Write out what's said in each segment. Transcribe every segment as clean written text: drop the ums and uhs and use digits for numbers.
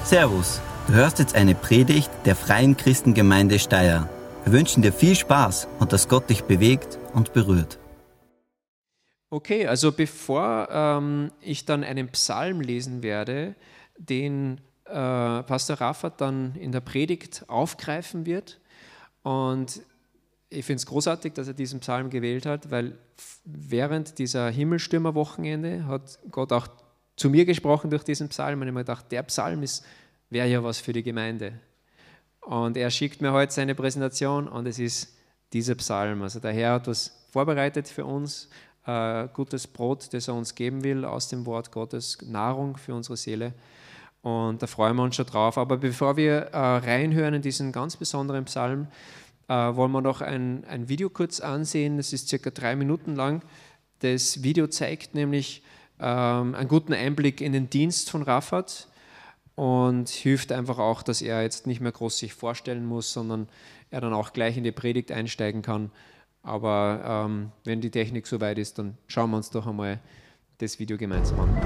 Servus, du hörst jetzt eine Predigt der Freien Christengemeinde Steyr. Wir wünschen dir viel Spaß und dass Gott dich bewegt und berührt. Okay, also bevor ich dann einen Psalm lesen werde, den Pastor Raffat dann in der Predigt aufgreifen wird, und ich finde es großartig, dass er diesen Psalm gewählt hat, weil während dieser Himmelstürmer-Wochenende hat Gott auch zu mir gesprochen durch diesen Psalm, und ich habe mir gedacht, der Psalm wäre ja was für die Gemeinde. Und er schickt mir heute seine Präsentation und es ist dieser Psalm. Also der Herr hat was vorbereitet für uns, gutes Brot, das er uns geben will aus dem Wort Gottes, Nahrung für unsere Seele. Und da freuen wir uns schon drauf. Aber bevor wir reinhören in diesen ganz besonderen Psalm, wollen wir noch ein Video kurz ansehen. Das ist circa 3 Minuten lang. Das Video zeigt nämlich einen guten Einblick in den Dienst von Raffat und hilft einfach auch, dass er jetzt nicht mehr groß sich vorstellen muss, sondern er dann auch gleich in die Predigt einsteigen kann. Aber wenn die Technik soweit ist, dann schauen wir uns doch einmal das Video gemeinsam an.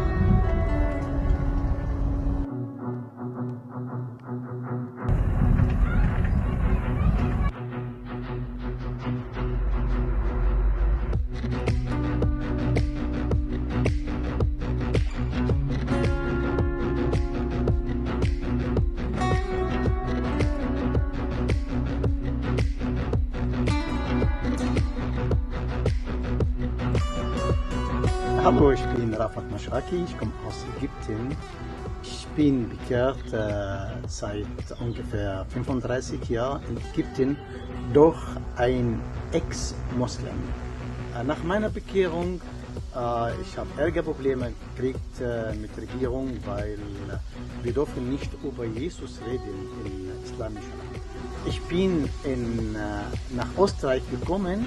Hallo, ich bin Raffat Mashraki, ich komme aus Ägypten. Ich bin bekehrt seit ungefähr 35 Jahren in Ägypten durch einen Ex-Moslem. Nach meiner Bekehrung, ich habe Ärgerprobleme gekriegt mit der Regierung, weil wir dürfen nicht über Jesus reden im islamischen Land. Ich bin nach Österreich gekommen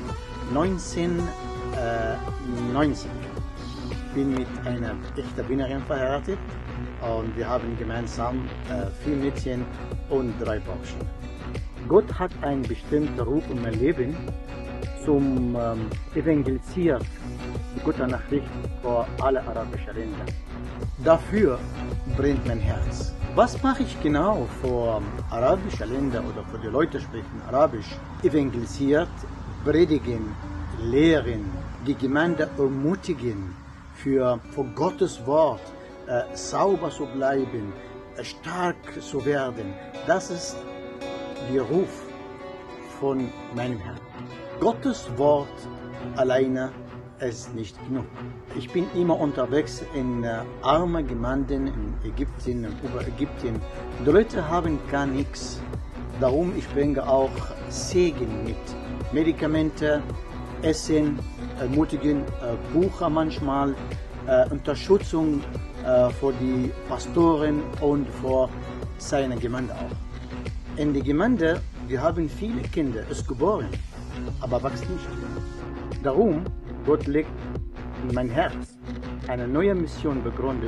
1990. Ich bin mit einer echten Wienerin verheiratet und wir haben gemeinsam 4 Mädchen und 3 Burschen. Gott hat einen bestimmten Ruf in mein Leben zum Evangelisieren, die gute Nachricht für alle arabischen Länder. Dafür brennt mein Herz. Was mache ich genau für arabische Länder oder für die Leute, die sprechen Arabisch? Evangelisiert, predigen, lehren, die Gemeinde ermutigen, für Gottes Wort sauber zu bleiben, stark zu werden. Das ist der Ruf von meinem Herrn. Gottes Wort alleine ist nicht genug. Ich bin immer unterwegs in armen Gemeinden in Ägypten, über Ägypten. Die Leute haben gar nichts. Darum ich bringe auch Segen mit. Medikamente, Essen, ermutigen, Bücher manchmal, Unterstützung für die Pastoren und für seine Gemeinde auch. In der Gemeinde, wir haben viele Kinder, ist geboren, aber wächst nicht. Darum, Gott legt in mein Herz eine neue Mission begründet.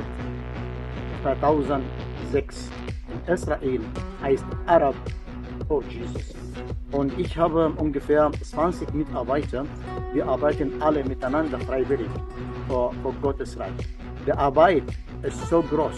2006 in Israel heißt Arab for Jesus. Und ich habe ungefähr 20 Mitarbeiter. Wir arbeiten alle miteinander freiwillig für Gottes Reich. Die Arbeit ist so groß.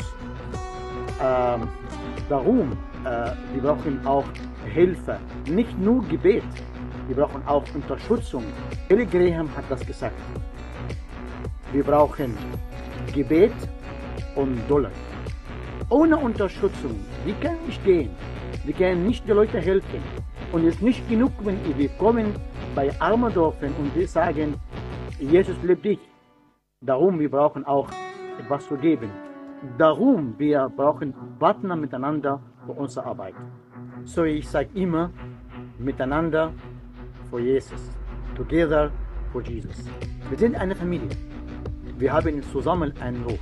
Darum, wir brauchen auch Hilfe. Nicht nur Gebet, wir brauchen auch Unterstützung. Billy Graham hat das gesagt. Wir brauchen Gebet und Dollar. Ohne Unterstützung, wie kann ich gehen? Wir können nicht die Leute helfen. Und es ist nicht genug, wenn wir kommen bei Armendorfen und wir sagen, Jesus liebt dich. Darum, wir brauchen auch etwas zu geben. Darum, wir brauchen Partner miteinander für unsere Arbeit. So, ich sage immer, miteinander für Jesus. Together for Jesus. Wir sind eine Familie. Wir haben zusammen einen Ruf.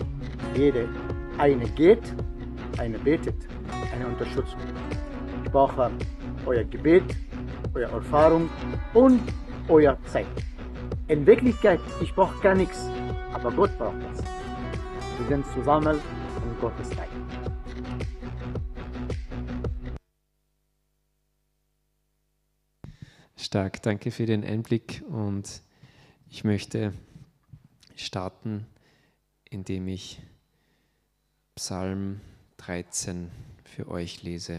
Eine geht, eine betet, eine Unterstützung. Ich brauche euer Gebet, eure Erfahrung und eure Zeit. In Wirklichkeit, ich brauche gar nichts, aber Gott braucht das. Wir sind zusammen in Gottes Reich. Stark, danke für den Einblick, und ich möchte starten, indem ich Psalm 13 für euch lese.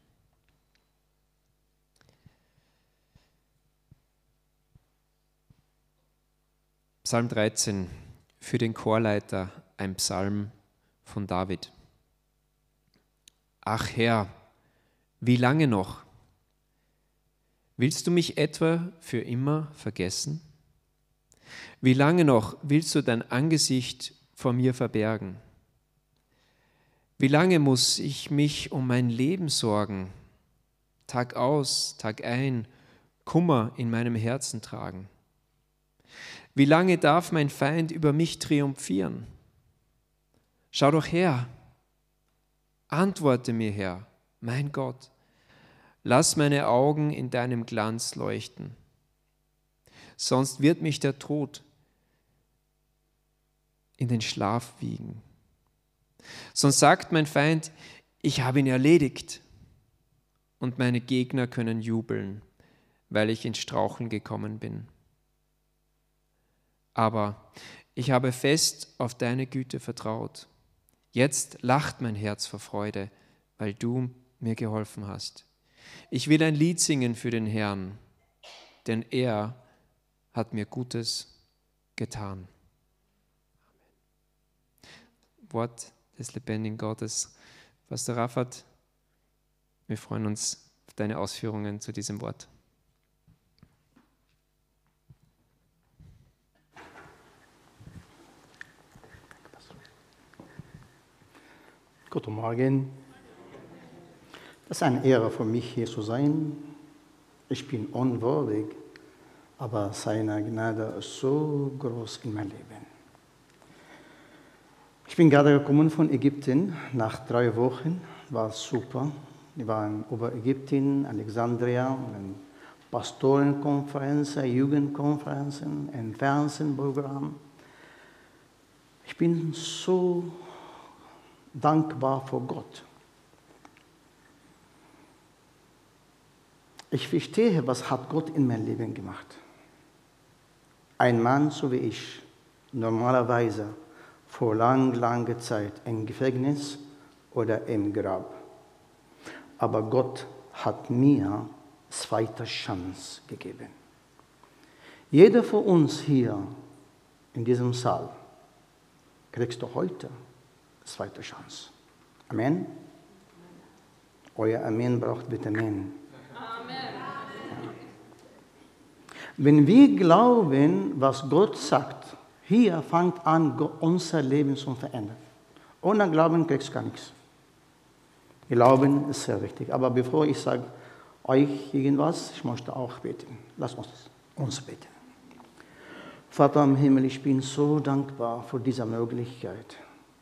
Psalm 13, für den Chorleiter, ein Psalm von David. Ach Herr, wie lange noch? Willst du mich etwa für immer vergessen? Wie lange noch willst du dein Angesicht vor mir verbergen? Wie lange muss ich mich um mein Leben sorgen, Tag aus, Tag ein, Kummer in meinem Herzen tragen? Wie lange darf mein Feind über mich triumphieren? Schau doch her, antworte mir, Herr, mein Gott, lass meine Augen in deinem Glanz leuchten. Sonst wird mich der Tod in den Schlaf wiegen. Sonst sagt mein Feind, ich habe ihn erledigt. Und meine Gegner können jubeln, weil ich ins Straucheln gekommen bin. Aber ich habe fest auf deine Güte vertraut. Jetzt lacht mein Herz vor Freude, weil du mir geholfen hast. Ich will ein Lied singen für den Herrn, denn er hat mir Gutes getan. Wort des lebendigen Gottes. Pastor Raffat, wir freuen uns auf deine Ausführungen zu diesem Wort. Guten Morgen. Es ist eine Ehre für mich, hier zu sein. Ich bin unwürdig, aber seine Gnade ist so groß in meinem Leben. Ich bin gerade gekommen von Ägypten, nach 3 Wochen, war super. Wir waren über Ägypten, Alexandria, Pastorenkonferenzen, Jugendkonferenzen, ein Fernsehprogramm. Ich bin so dankbar vor Gott. Ich verstehe, was hat Gott in meinem Leben gemacht. Ein Mann, so wie ich, normalerweise vor langer Zeit im Gefängnis oder im Grab. Aber Gott hat mir zweite Chance gegeben. Jeder von uns hier in diesem Saal kriegst du heute zweite Chance. Amen? Euer Amen braucht Vitamin. Amen. Ja. Wenn wir glauben, was Gott sagt, hier fängt an, unser Leben zu verändern. Ohne Glauben kriegst du gar nichts. Glauben ist sehr wichtig. Aber bevor ich sage euch irgendwas, ich möchte auch beten. Lasst uns beten. Vater im Himmel, ich bin so dankbar für diese Möglichkeit.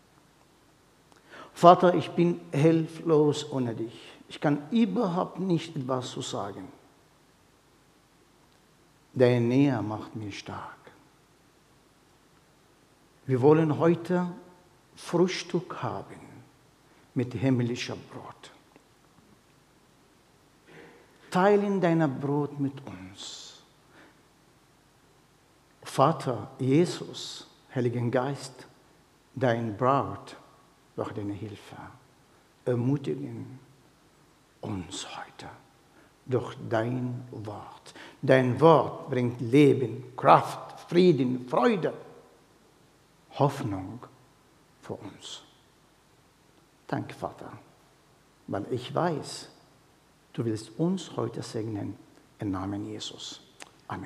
Vater, ich bin hilflos ohne dich. Ich kann überhaupt nicht etwas zu sagen. Deine Nähe macht mich stark. Wir wollen heute Frühstück haben mit himmlischem Brot. Teilen dein Brot mit uns. Vater, Jesus, Heiligen Geist, dein Braut, durch deine Hilfe, ermutigen uns heute durch dein Wort. Dein Wort bringt Leben, Kraft, Frieden, Freude, Hoffnung für uns. Danke, Vater, weil ich weiß, du willst uns heute segnen im Namen Jesus. Amen.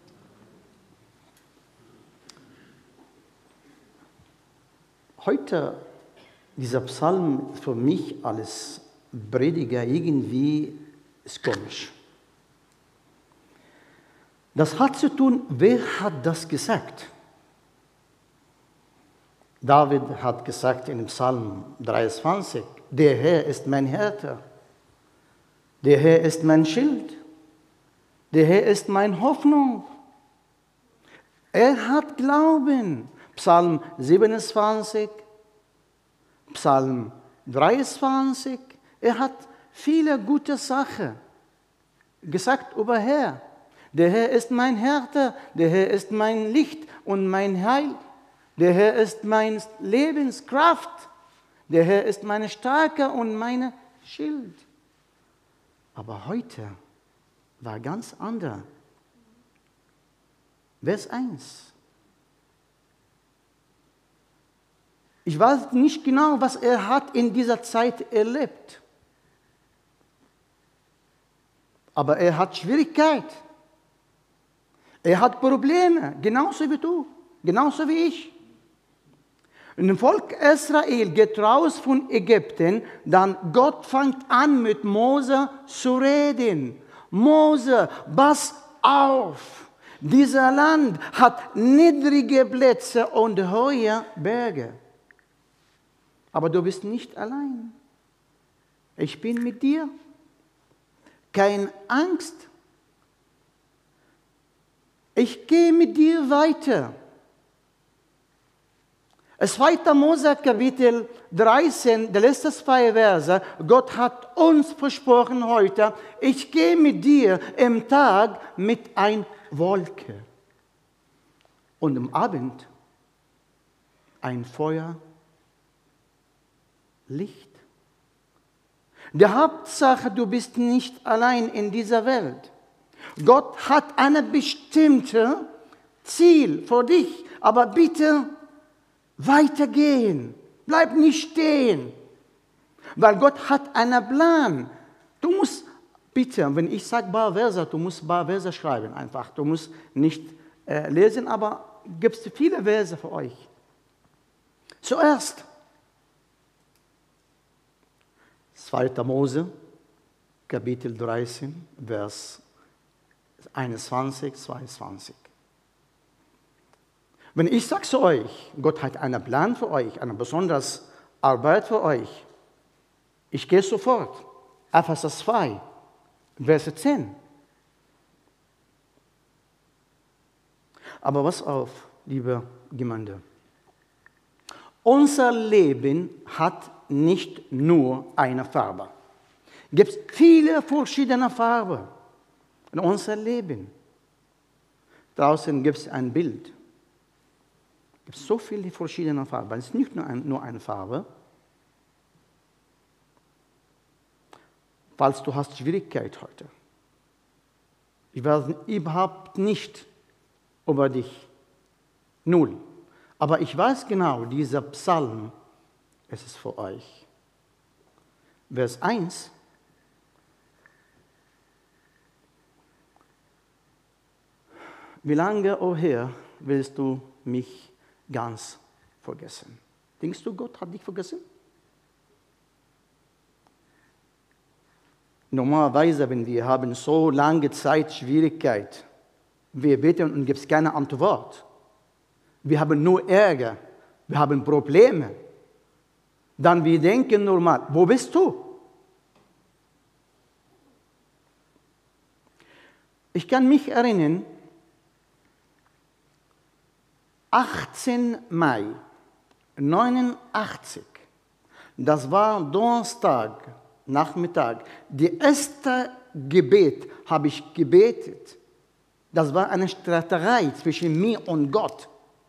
Heute, dieser Psalm ist für mich als Prediger irgendwie ist komisch. Das hat zu tun, wer hat das gesagt? David hat gesagt in Psalm 23, der Herr ist mein Hirte, der Herr ist mein Schild, der Herr ist meine Hoffnung. Er hat Glauben. Psalm 27, Psalm 23, er hat viele gute Sachen gesagt über Herr. Der Herr ist mein Hirte, der Herr ist mein Licht und mein Heil. Der Herr ist meine Lebenskraft. Der Herr ist meine Stärke und meine Schild. Aber heute war ganz anders. Vers 1. Ich weiß nicht genau, was er hat in dieser Zeit erlebt. Aber er hat Schwierigkeit. Er hat Probleme, genauso wie du, genauso wie ich. Und das Volk Israel geht raus von Ägypten, dann Gott fängt an mit Mose zu reden. Mose, pass auf, dieser Land hat niedrige Plätze und hohe Berge. Aber du bist nicht allein. Ich bin mit dir. Keine Angst. Ich gehe mit dir weiter. 2. Mose Kapitel 13, die letzten 2 Verse. Gott hat uns versprochen heute, ich gehe mit dir im Tag mit einer Wolke. Und am Abend ein Feuer, Licht. Die Hauptsache, du bist nicht allein in dieser Welt. Gott hat ein bestimmtes Ziel für dich, aber bitte weitergehen. Bleib nicht stehen, weil Gott hat einen Plan. Du musst, bitte, wenn ich sage paar Verse, du musst paar Verse schreiben einfach. Du musst nicht lesen, aber gibt es viele Verse für euch. Zuerst 2. Mose, Kapitel 13, Vers 21, 22. Wenn ich sage zu euch, Gott hat einen Plan für euch, eine besondere Arbeit für euch, ich gehe sofort. Epheser 2, Vers 10. Aber pass auf, liebe Gemeinde. Unser Leben hat nicht nur eine Farbe. Es gibt viele verschiedene Farben in unserem Leben. Draußen gibt es ein Bild. Es gibt so viele verschiedene Farben. Es ist nicht nur eine Farbe. Falls du hast Schwierigkeit heute. Ich weiß überhaupt nicht über dich. Null. Aber ich weiß genau, dieser Psalm, es ist für euch. Vers 1. Wie lange, o Herr, willst du mich ganz vergessen? Denkst du, Gott hat dich vergessen? Normalerweise, wenn wir haben so lange Zeit Schwierigkeit, wir beten und gibt es keine Antwort. Wir haben nur Ärger, wir haben Probleme. Dann wir denken normal, wo bist du? Ich kann mich erinnern, 18. Mai 1989, das war Donnerstag, Nachmittag, die erste Gebet habe ich gebetet. Das war eine Streiterei zwischen mir und Gott.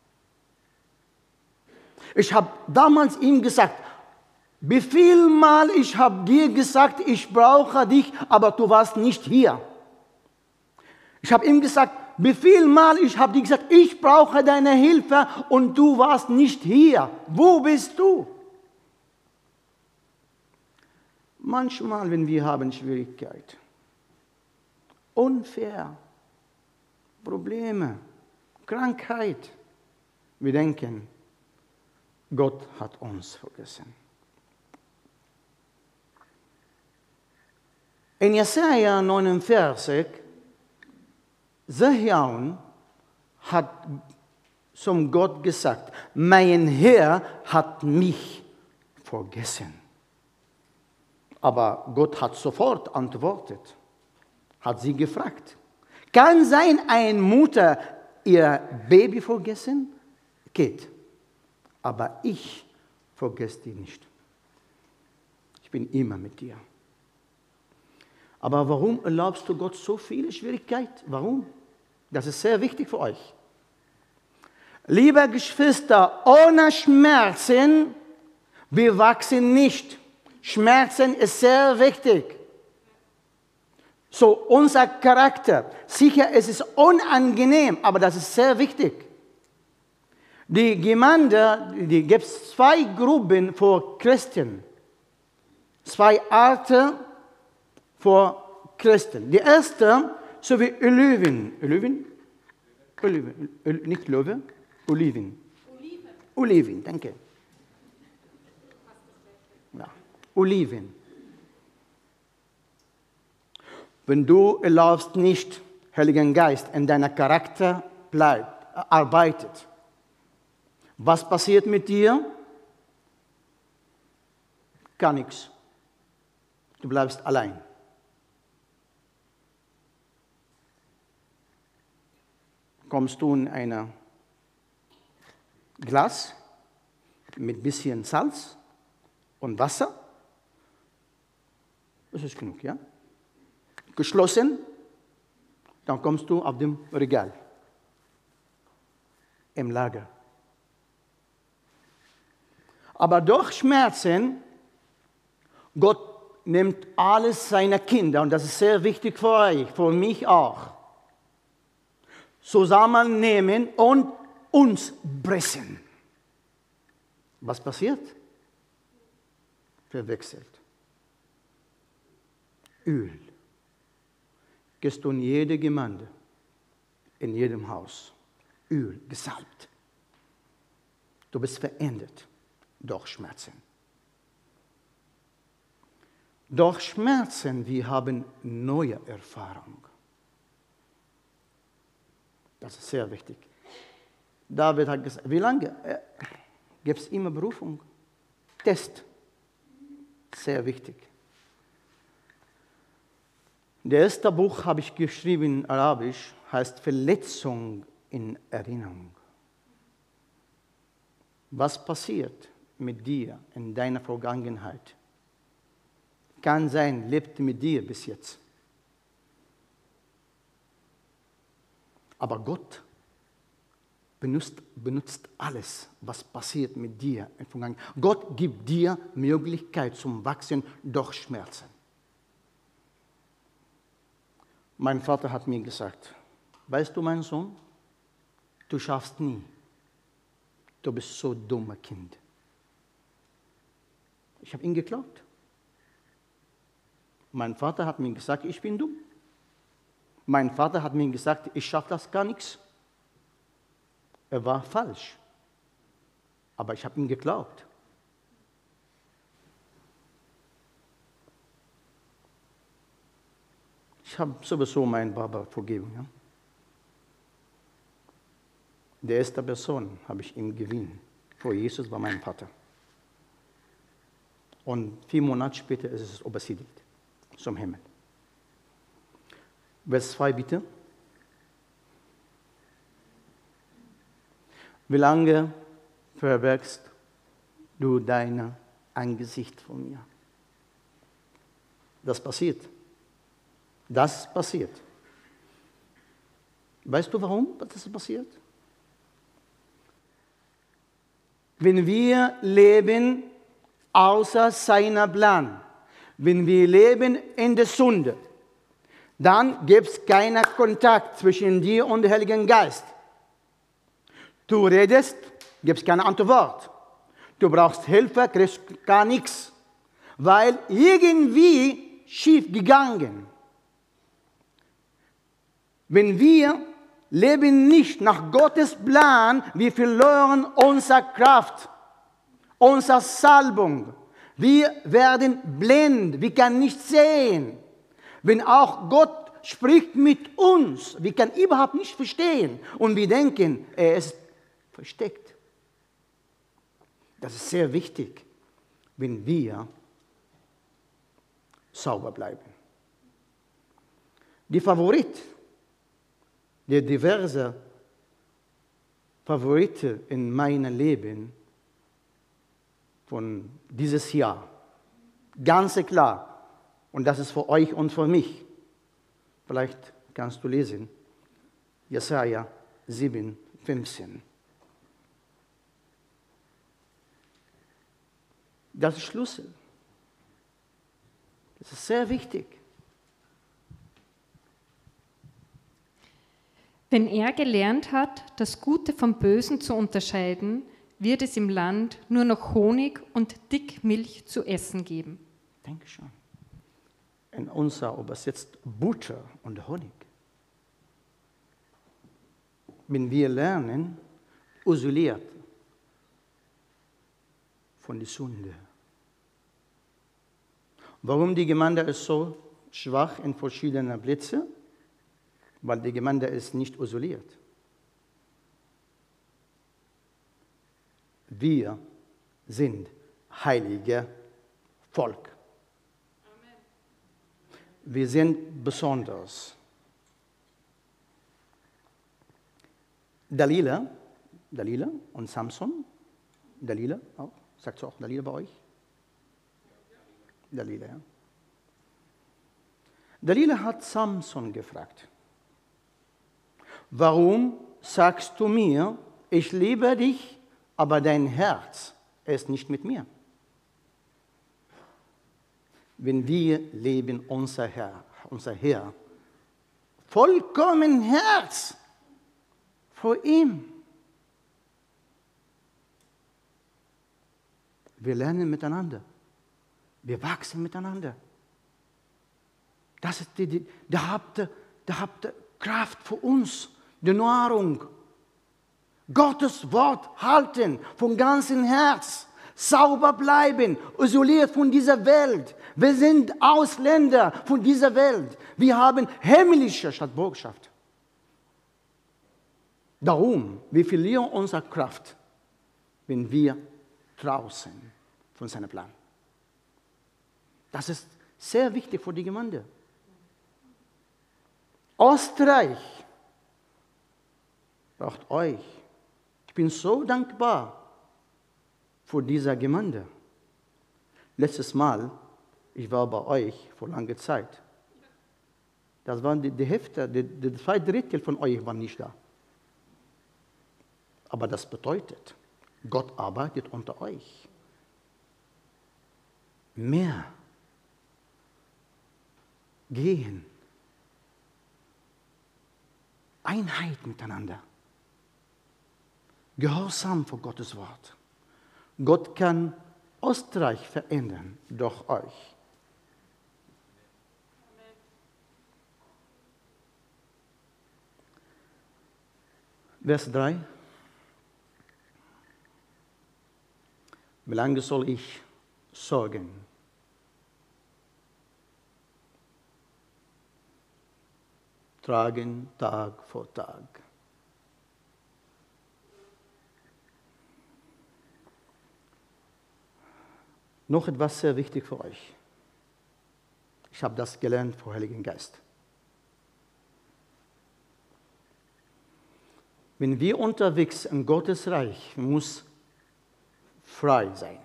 Ich habe damals ihm gesagt, wie viel Mal ich habe dir gesagt, ich brauche dich, aber du warst nicht hier. Ich habe ihm gesagt, wie viel Mal ich habe dir gesagt, ich brauche deine Hilfe und du warst nicht hier. Wo bist du? Manchmal, wenn wir haben Schwierigkeit, unfair, Probleme, Krankheit, wir denken, Gott hat uns vergessen. In Jesaja 49, Sehion hat zum Gott gesagt, mein Herr hat mich vergessen. Aber Gott hat sofort antwortet, hat sie gefragt. Kann sein, eine Mutter ihr Baby vergessen? Geht. Aber ich vergesse dich nicht. Ich bin immer mit dir. Aber warum erlaubst du Gott so viele Schwierigkeiten? Warum? Das ist sehr wichtig für euch. Liebe Geschwister, ohne Schmerzen Wir wachsen nicht. Schmerzen ist sehr wichtig. So, unser Charakter. Sicher, es ist unangenehm, aber das ist sehr wichtig. Die Gemeinde, die gibt es 2 Gruppen für Christen. 2 Arten für Christen. Die erste, so wie Oliven, nicht Löwe, Oliven. Oliven, danke. Ja, Oliven. Wenn du erlaubst nicht, Heiligen Geist, in deiner Charakter arbeitet, was passiert mit dir? Gar nichts. Du bleibst allein. Kommst du in ein Glas mit ein bisschen Salz und Wasser? Das ist genug, ja? Geschlossen, dann kommst du auf dem Regal, im Lager. Aber durch Schmerzen, Gott nimmt alles seiner Kinder, und das ist sehr wichtig für euch, für mich auch, zusammennehmen und uns pressen. Was passiert? Verwechselt. Öl. Gehst du in jede Gemeinde, in jedem Haus, Öl, gesalbt. Du bist verändert durch Schmerzen. Durch Schmerzen, wir haben neue Erfahrung. Das ist sehr wichtig. David hat gesagt, wie lange? Gibt es immer Berufung? Test. Sehr wichtig. Das erste Buch habe ich geschrieben in Arabisch, heißt Verletzung in Erinnerung. Was passiert mit dir in deiner Vergangenheit? Kann sein, lebt mit dir bis jetzt. Aber Gott benutzt alles, was passiert mit dir in der Vergangenheit. Gott gibt dir Möglichkeit zum Wachsen durch Schmerzen. Mein Vater hat mir gesagt, weißt du, mein Sohn, du schaffst nie. Du bist so ein dummes Kind. Ich habe ihn geglaubt. Mein Vater hat mir gesagt, ich bin dumm. Mein Vater hat mir gesagt, ich schaffe das gar nichts. Er war falsch. Aber ich habe ihm geglaubt. Ich habe sowieso meinen Papa vergeben. Ja? Die erste Person habe ich ihm gewinnt. Vor Jesus war mein Vater. Und 4 Monate später ist es übersiedelt zum Himmel. Vers 2 bitte. Wie lange verbergst du dein Angesicht von mir? Das passiert. Das passiert. Weißt du, warum das passiert? Wenn wir leben außer seiner Plan, wenn wir leben in der Sünde, dann gibt es keinen Kontakt zwischen dir und dem Heiligen Geist. Du redest, gibt es keine Antwort. Du brauchst Hilfe, kriegst gar nichts, weil irgendwie schief gegangen. Wenn wir leben nicht nach Gottes Plan, wir verlieren unsere Kraft, unsere Salbung. Wir werden blind, wir können nicht sehen. Wenn auch Gott spricht mit uns, wir können überhaupt nicht verstehen. Und wir denken, er ist versteckt. Das ist sehr wichtig, wenn wir sauber bleiben. Die Favorit, der diverse Favorite in meinem Leben von dieses Jahr, ganz klar, und das ist für euch und für mich. Vielleicht kannst du lesen, Jesaja 7,15. Das ist Schlüssel. Das ist sehr wichtig. Wenn er gelernt hat, das Gute vom Bösen zu unterscheiden, wird es im Land nur noch Honig und Dickmilch zu essen geben. Dankeschön. In unser übersetzt Butter und Honig. Wenn wir lernen, isoliert von der Sünde. Warum die Gemeinde ist so schwach in verschiedenen Plätzen? Weil die Gemeinde ist nicht isoliert. Wir sind heilige Volk. Amen. Wir sind besonders. Dalila und Samson. Dalila auch. Sagt ihr auch Dalila bei euch? Dalila, ja. Dalila hat Samson gefragt. Warum sagst du mir, ich liebe dich, aber dein Herz ist nicht mit mir? Wenn wir leben unser Herr, vollkommen Herz vor ihm. Wir lernen miteinander. Wir wachsen miteinander. Das ist da habt ihr Kraft für uns, die Nahrung. Gottes Wort halten von ganzem Herz, sauber bleiben, isoliert von dieser Welt. Wir sind Ausländer von dieser Welt. Wir haben himmlische statt Bürgerschaft. Darum, wir verlieren unsere Kraft, wenn wir draußen von seinem Plan. Das ist sehr wichtig für die Gemeinde. Österreich braucht euch. Ich bin so dankbar für diese Gemeinde. Letztes Mal, ich war bei euch vor langer Zeit. Das waren die Hälfte, die 2/3 von euch waren nicht da. Aber das bedeutet, Gott arbeitet unter euch. Mehr gehen. Einheit miteinander. Gehorsam vor Gottes Wort. Gott kann Österreich verändern durch euch. Vers 3. Wie lange soll ich sorgen? Tragen Tag für Tag. Noch etwas sehr wichtig für euch. Ich habe das gelernt vom Heiligen Geist. Wenn wir unterwegs in Gottes Reich, muss frei sein.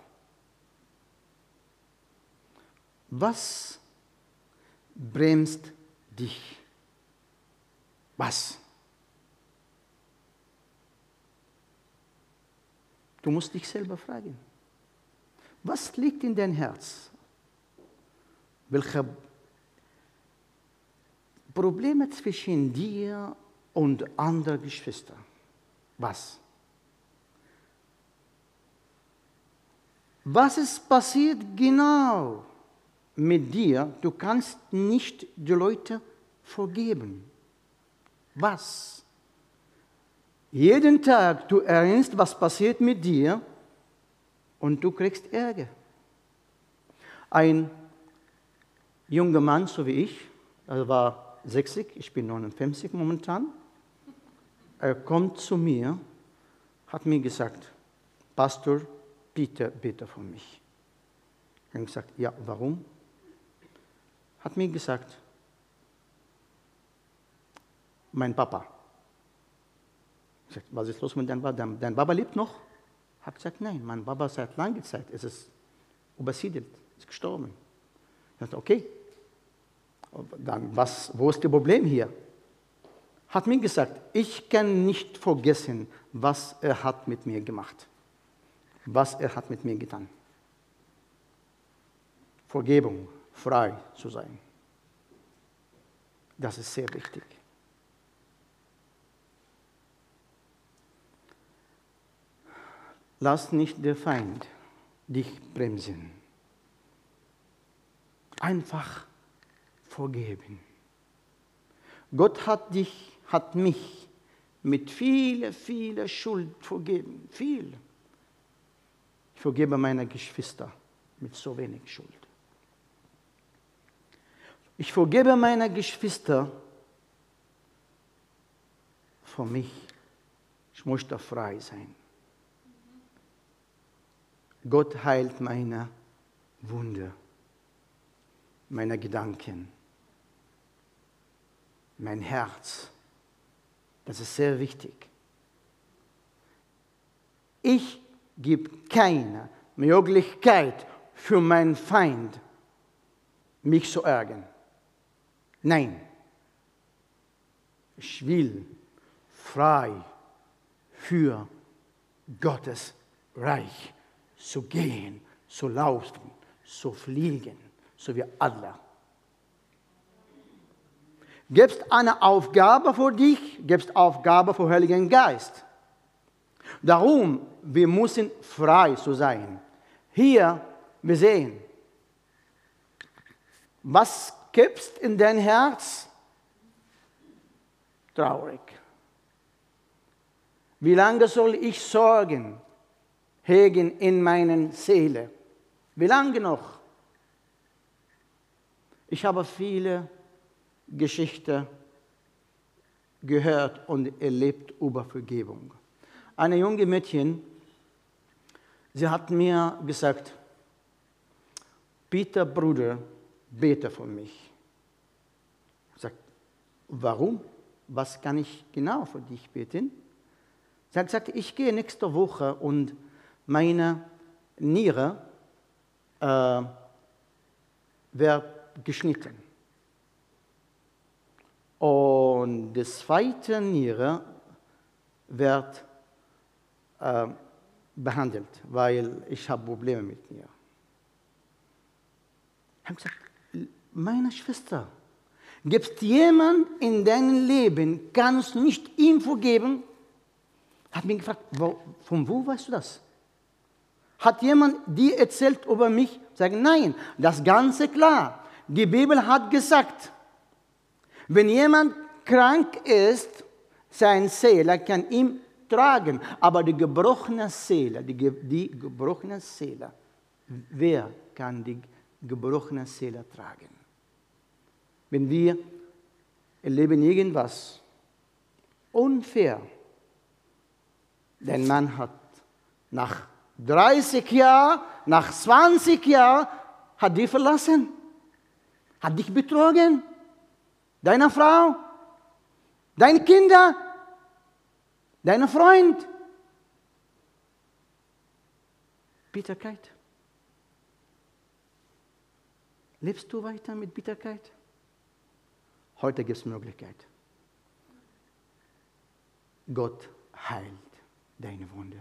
Was bremst dich? Was? Du musst dich selber fragen. Was liegt in dein Herz? Welche Probleme zwischen dir und anderen Geschwistern? Was? Was ist passiert genau mit dir? Du kannst nicht die Leute vergeben. Was? Jeden Tag du erinnerst, was passiert mit dir und du kriegst Ärger. Ein junger Mann, so wie ich, er war 60, ich bin 59 momentan, er kommt zu mir, hat mir gesagt, Pastor, bitte für mich. Ich habe gesagt, ja, warum? Hat mir gesagt, mein Papa. Ich sagte, was ist los mit deinem Papa? Dein Papa lebt noch? Ich habe gesagt, nein, mein Papa seit langer Zeit ist übersiedelt, ist gestorben. Ich sagte, okay, dann wo ist das Problem hier? Hat mir gesagt, ich kann nicht vergessen, was er hat mit mir gemacht, was er hat mit mir getan. Vergebung, frei zu sein. Das ist sehr wichtig. Lass nicht der Feind dich bremsen. Einfach vergeben. Gott hat mich mit viel Schuld vergeben. Viel. Ich vergebe meine Geschwister mit so wenig Schuld. Ich vergebe meine Geschwister für mich. Ich möchte frei sein. Gott heilt meine Wunde, meine Gedanken, mein Herz. Das ist sehr wichtig. Ich gebe keine Möglichkeit für meinen Feind, mich zu ärgern. Nein, ich will frei für Gottes Reich zu gehen, zu laufen, zu fliegen, so wie Adler. Gibst eine Aufgabe für dich, gibst Aufgabe für den Heiligen Geist. Darum, wir müssen frei zu sein. Hier, wir sehen, was gibst in dein Herz? Traurig. Wie lange soll ich Sorgen hegen in meiner Seele? Wie lange noch? Ich habe viele Geschichten gehört und erlebt über Vergebung. Eine junge Mädchen, sie hat mir gesagt, Peter, Bruder, bete für mich. Ich sage, warum? Was kann ich genau für dich beten? Sie hat gesagt, ich gehe nächste Woche und meine Niere wird geschnitten. Und die zweite Niere wird behandelt, weil ich habe Probleme mit mir. Ich habe gesagt, meine Schwester, gibt es jemanden in deinem Leben, kannst du nicht ihm vergeben? Hat mich gefragt, von wo weißt du das? Hat jemand dir erzählt über mich? Sagen, nein, das Ganze klar. Die Bibel hat gesagt, wenn jemand krank ist, seine Seele kann ihm tragen, aber die gebrochene Seele, wer kann die gebrochene Seele tragen? Wenn wir erleben irgendwas unfair, der Mann hat nach 30 Jahren, nach 20 Jahren, hat dich verlassen, hat dich betrogen, deine Frau, deine Kinder, dein Freund. Bitterkeit. Lebst du weiter mit Bitterkeit? Heute gibt es Möglichkeit. Gott heilt deine Wunde.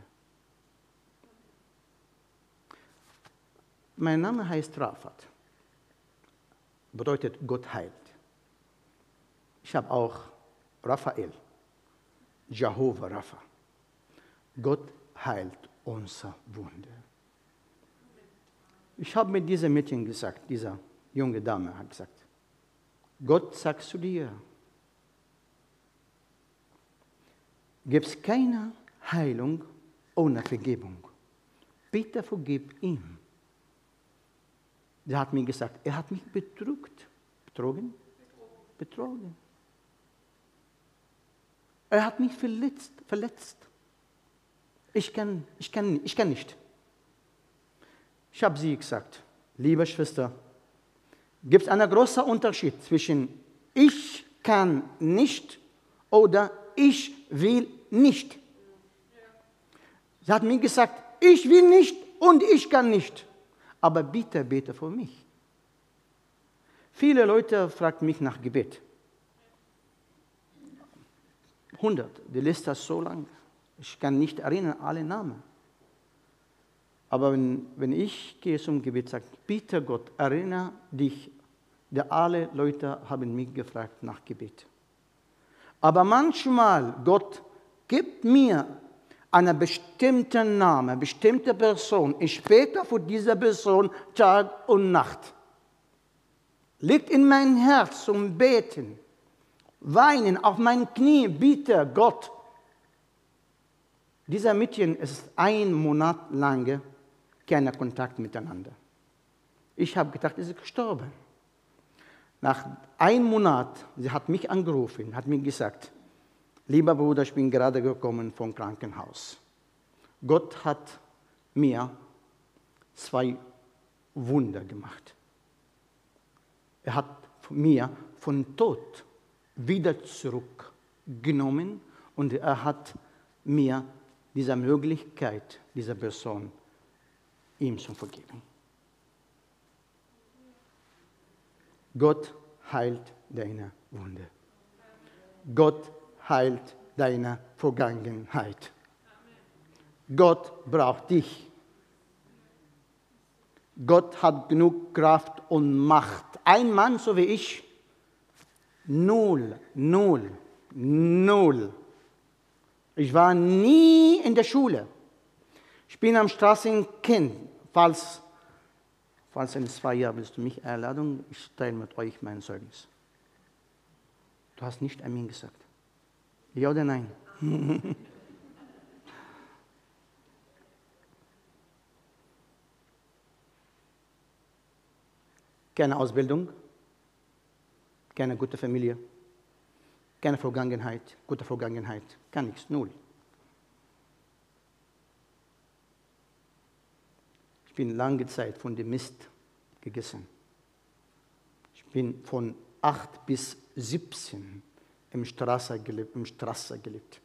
Mein Name heißt Rafat. Bedeutet Gott heilt. Ich habe auch Raphael, Jehovah Rapha. Gott heilt unsere Wunde. Ich habe mit diesem Mädchen gesagt, dieser junge Dame hat gesagt, Gott sagt zu dir, gibt es keine Heilung ohne Vergebung. Bitte vergib ihm. Sie hat mir gesagt, er hat mich betrogen. Er hat mich verletzt. Ich kann nicht. Ich habe sie gesagt, liebe Schwester, gibt es einen großen Unterschied zwischen ich kann nicht oder ich will nicht. Sie hat mir gesagt, ich will nicht und ich kann nicht. Aber bitte bete für mich. Viele Leute fragen mich nach Gebet. 100, die Liste ist so lang. Ich kann nicht erinnern alle Namen. Aber wenn ich gehe zum Gebet, sage bitte Gott, erinnere dich, denn alle Leute haben mich gefragt nach Gebet. Aber manchmal, Gott gibt mir einen bestimmten Namen, eine bestimmte Person. Ich bete für diese Person Tag und Nacht. Liegt in mein Herz zum Beten, weinen auf meinen Knien, bitte Gott. Dieser Mädchen ist 1 Monat lang kein Kontakt miteinander. Ich habe gedacht, sie ist gestorben. Nach 1 Monat, sie hat mich angerufen, hat mir gesagt, lieber Bruder, ich bin gerade gekommen vom Krankenhaus. Gott hat mir 2 Wunder gemacht. Er hat mir von Tod wieder zurückgenommen und er hat mir diese Möglichkeit, dieser Person, ihm zu vergeben. Gott heilt deine Wunde. Gott heilt deine Vergangenheit. Gott braucht dich. Gott hat genug Kraft und Macht. Ein Mann, so wie ich, 0. Ich war nie in der Schule. Ich bin am Straßenkind. Falls in 2 Jahren willst du mich einladen, ich teile mit euch mein Zeugnis. Du hast nicht Amen gesagt. Ja oder nein? Keine Ausbildung, keine gute Familie, keine Vergangenheit, gute Vergangenheit, gar nichts, 0. Ich bin lange Zeit von dem Mist gegessen. Ich bin von 8 bis 17 im Straße gelebt.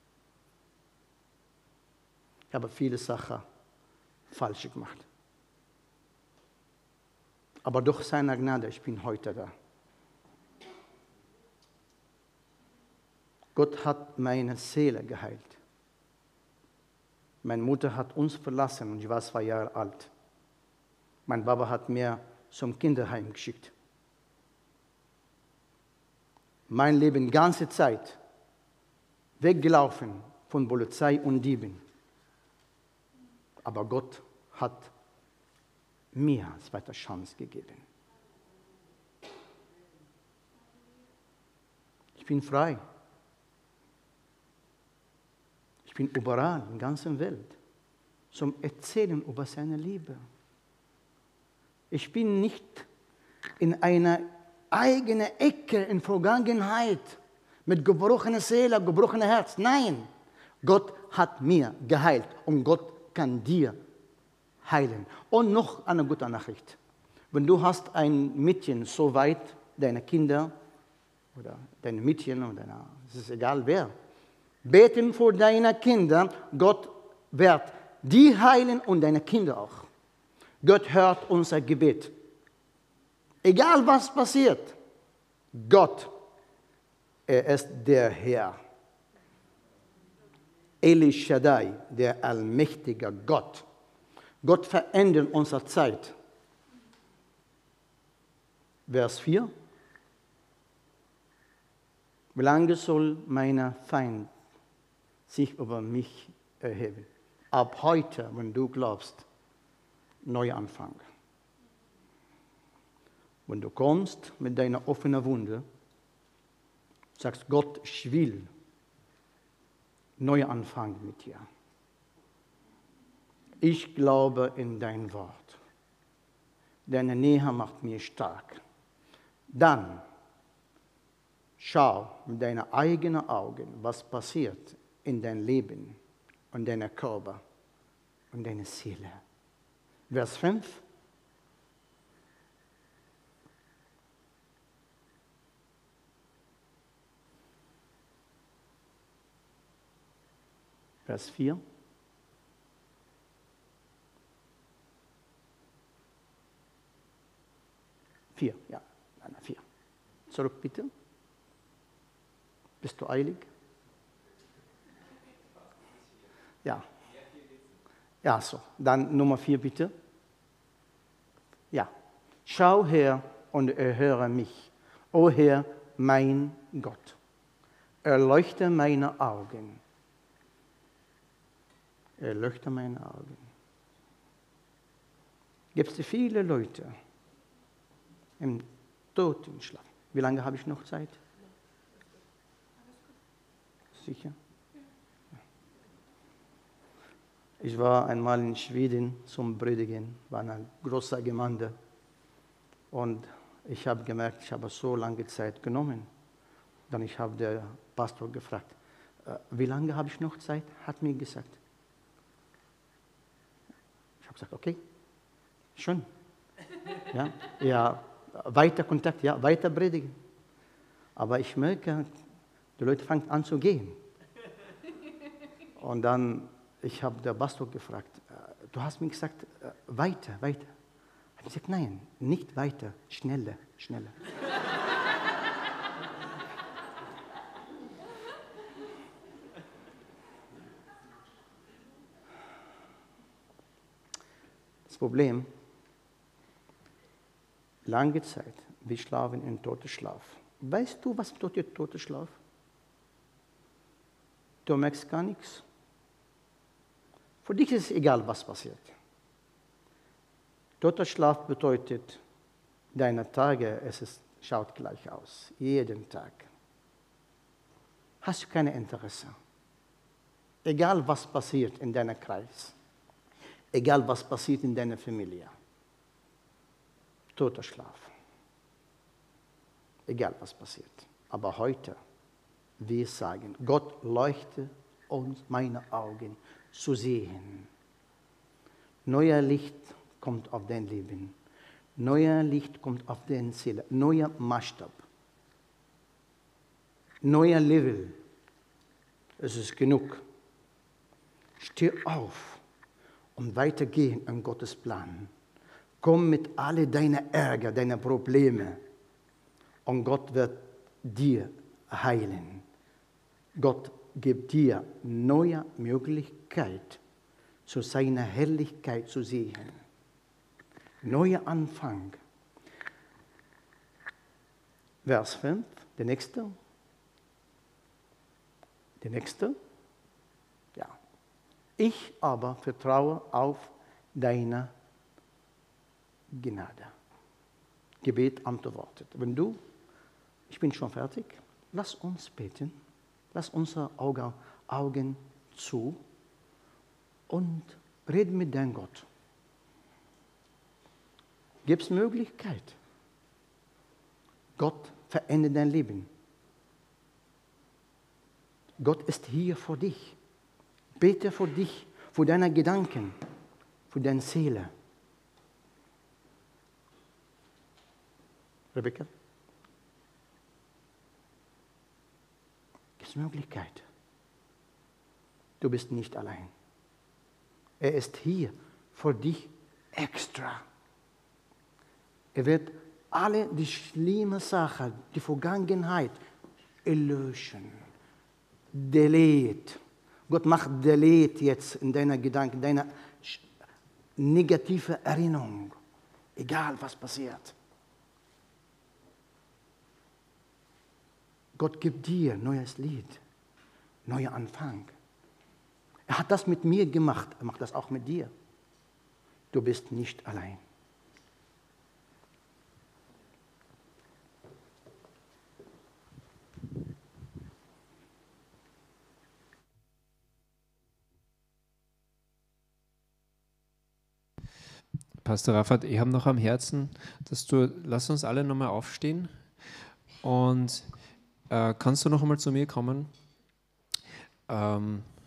Ich habe viele Sachen falsch gemacht. Aber durch seine Gnade, ich bin heute da. Gott hat meine Seele geheilt. Meine Mutter hat uns verlassen und ich war 2 Jahre alt. Mein Papa hat mir zum Kinderheim geschickt. Mein Leben, ganze Zeit, weggelaufen von Polizei und Dieben. Aber Gott hat mir eine zweite Chance gegeben. Ich bin frei. Ich bin überall, in der ganzen Welt, zum Erzählen über seine Liebe. Ich bin nicht in einer eigenen Ecke in Vergangenheit mit gebrochener Seele, gebrochenem Herz. Nein, Gott hat mir geheilt und Gott kann dir heilen. Und noch eine gute Nachricht. Wenn du hast ein Mädchen so weit, deine Kinder oder deine Mädchen oder es ist egal wer, beten für deine Kinder, Gott wird die heilen und deine Kinder auch. Gott hört unser Gebet. Egal was passiert, Gott, er ist der Herr. El Shaddai, der allmächtige Gott. Gott verändert unsere Zeit. Vers 4. Wie lange soll mein Feind sich über mich erheben? Ab heute, wenn du glaubst, Neuanfang. Wenn du kommst mit deiner offenen Wunde, sagst Gott, ich will Neuanfang mit dir. Ich glaube in dein Wort. Deine Nähe macht mich stark. Dann schau mit deinen eigenen Augen, was passiert in deinem Leben und deinem Körper und deiner Seele. Vers 5. Vers 4. Ja, 4. Zurück bitte. Bist du eilig? Ja. Ja, so. Dann Nummer 4 bitte. Ja. Schau her und erhöre mich, o Herr, mein Gott. Erleuchte meine Augen. Erleuchte meine Augen. Gibt es viele Leute im Totenschlaf. Wie lange habe ich noch Zeit? Sicher? Ich war einmal in Schweden zum Predigen, war eine große Gemeinde. Und ich habe gemerkt, ich habe so lange Zeit genommen. Dann ich habe den Pastor gefragt, wie lange habe ich noch Zeit? Hat mir gesagt. Ich habe gesagt, okay, schön. Ja, weiter Kontakt, ja, weiter predigen. Aber ich merke, die Leute fangen an zu gehen. Und dann, ich habe den Pastor gefragt, du hast mir gesagt, weiter. Ich habe gesagt, nein, nicht weiter, schneller. Das Problem, lange Zeit, wir schlafen in Todesschlaf. Weißt du, was bedeutet Todesschlaf? Du merkst gar nichts. Für dich ist es egal, was passiert. Todesschlaf bedeutet, deine Tage, schaut gleich aus, jeden Tag. Hast du kein Interesse. Egal, was passiert in deinem Kreis. Egal, was passiert in deiner Familie. Todesschlaf. Egal, was passiert. Aber heute, wir sagen, Gott leuchte uns meine Augen zu sehen. Neuer Licht kommt auf dein Leben. Neuer Licht kommt auf deine Seele. Neuer Maßstab. Neuer Level. Es ist genug. Steh auf und weitergehen an Gottes Plan. Komm mit all deinen Ärger, deinen Probleme und Gott wird dir heilen. Gott gibt dir neue Möglichkeit, zu seiner Herrlichkeit zu sehen. Neuer Anfang. Vers 5, der nächste. Ja. Ich aber vertraue auf deine Gnade. Gebet antwortet. Ich bin schon fertig, lass uns beten. Lass unsere Augen zu und reden mit deinem Gott. Gibt es Möglichkeit? Gott verändert dein Leben. Gott ist hier für dich. Bete für dich, für deine Gedanken, für deine Seele. Rebecca? Gibt es Möglichkeit? Du bist nicht allein. Er ist hier für dich extra. Er wird alle die schlimmen Sachen, die Vergangenheit erlöschen. Delete. Gott macht Delete jetzt in deiner Gedanken, deiner negative Erinnerung. Egal, was passiert. Gott gibt dir ein neues Lied, neuer Anfang. Er hat das mit mir gemacht, er macht das auch mit dir. Du bist nicht allein. Pastor Raffat, ich habe noch am Herzen, lass uns alle nochmal aufstehen und kannst du noch einmal zu mir kommen, dass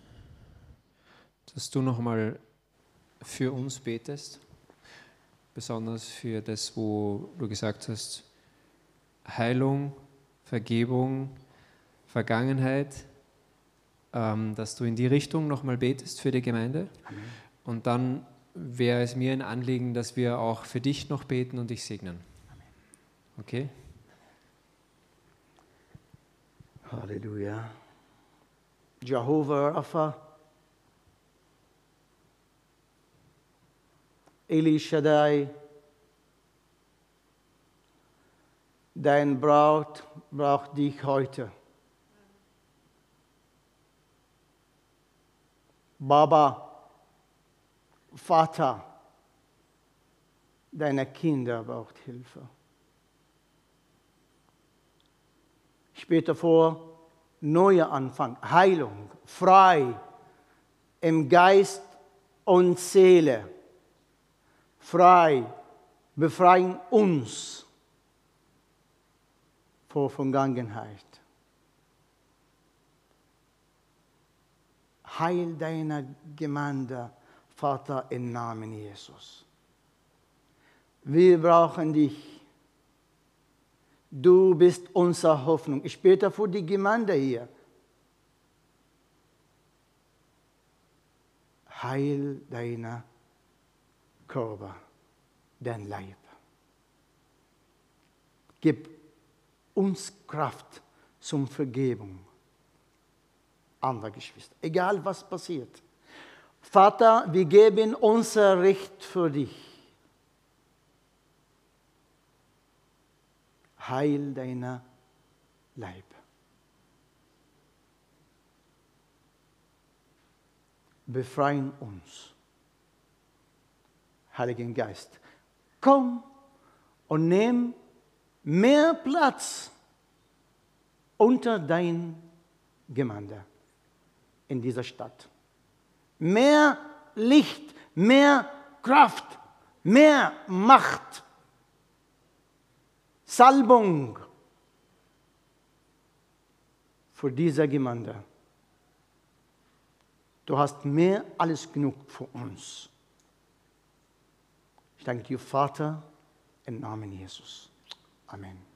du noch einmal für uns betest, besonders für das, wo du gesagt hast, Heilung, Vergebung, Vergangenheit, dass du in die Richtung noch mal betest für die Gemeinde. Amen. Und dann wäre es mir ein Anliegen, dass wir auch für dich noch beten und dich segnen. Okay? Halleluja. Jehovah Rapha, Eli Shaddai, dein Braut braucht dich heute. Baba, Vater, deine Kinder braucht Hilfe. Ich bete vor, neuer Anfang, Heilung, frei im Geist und Seele. Frei, befreien uns vor Vergangenheit. Heil deiner Gemeinde, Vater, im Namen Jesus. Wir brauchen dich. Du bist unsere Hoffnung. Ich bete für die Gemeinde hier. Heil deiner Körper, dein Leib. Gib uns Kraft zum Vergebung. Andere Geschwister, egal was passiert. Vater, wir geben unser Recht für dich. Heil deiner Leib. Befreien uns. Heiligen Geist, komm und nimm mehr Platz unter dein Gemeinde in dieser Stadt. Mehr Licht, mehr Kraft, mehr Macht, Salbung für diese Gemeinde. Du hast mehr als genug für uns. Ich danke dir, Vater, im Namen Jesus. Amen.